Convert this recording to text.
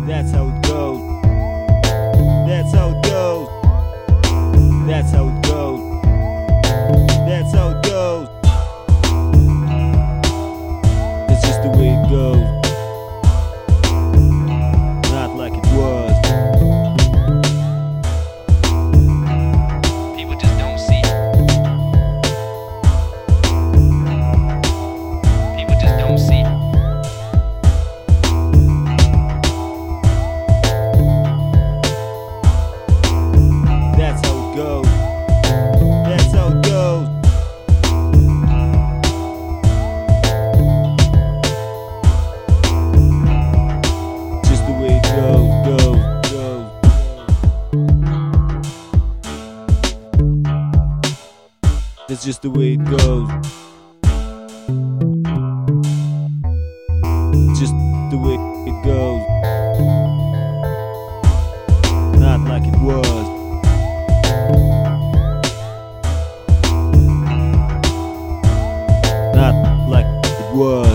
That's how it goes. That's how it goes. That's how it goes. That's how it goes. It's just the way it goes. Not like it was. People just don't see. People just don't see. That's how it goes. That's how it goes. Just the way it goes. That's just the way it goes. Just the way it goes. Not like it was. Not like it was.